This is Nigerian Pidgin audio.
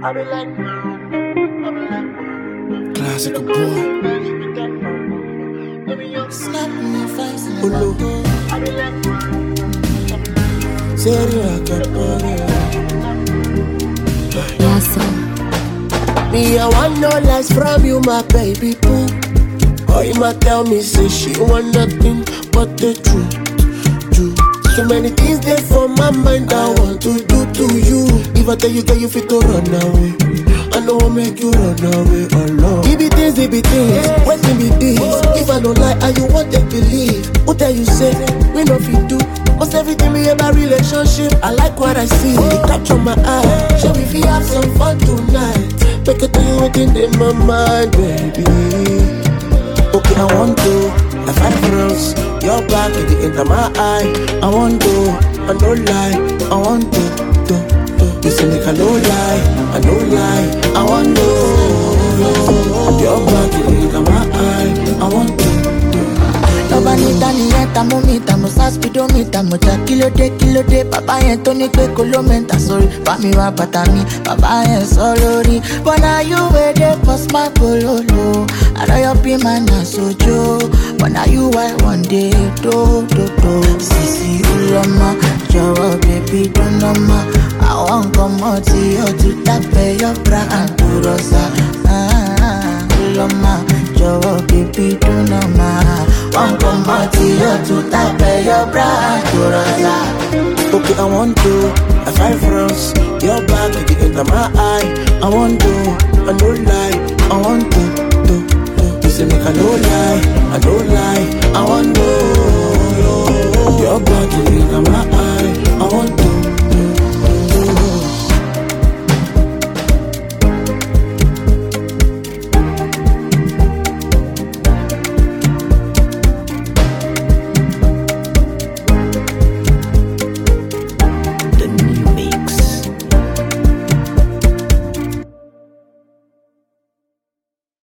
Classic boy. Slap in your face and Olo. Serio acapare. yes, sir. Me, I want no lies from you, my baby boo. Or you might tell me, say she want nothing but the truth. So many things there for my mind I want to do to you. If I tell you, girl, you fit to run away. I know I'll make you run away alone. It be things, what can be this? If I don't lie, and you want to believe, what tell you say, we know if you do. Cause everything be about relationship. I like what I see, it capture my eye. Shall we feel have some fun tonight? Make it tell you within in my mind, baby. Okay, I want to, I fight for us. Your back, it enter my eye. I want to, I don't lie. I want to. You say make I no lie, I no lie. I want to. Your back, it enter my eye. I want to. Lobanita nieta momita musa speedometer moja kilo de papa yen to ni pe kolomenta sorry pa mi wa patami papa yen sorry but now you where they pass my pololo I know you be man na sojo but now you I one day do sisi ulama jawa baby don't know ma I want come out to you to tape your bra and to rosa ulama jawa baby don't know ma one come out to you to tape your bra and to rosa. Okay, I want to, I fight for us. Your back, it enter my eye. I want to, I don't lie. I want to. You say make I no lie, I don't lie. I want to. Your back, it enter my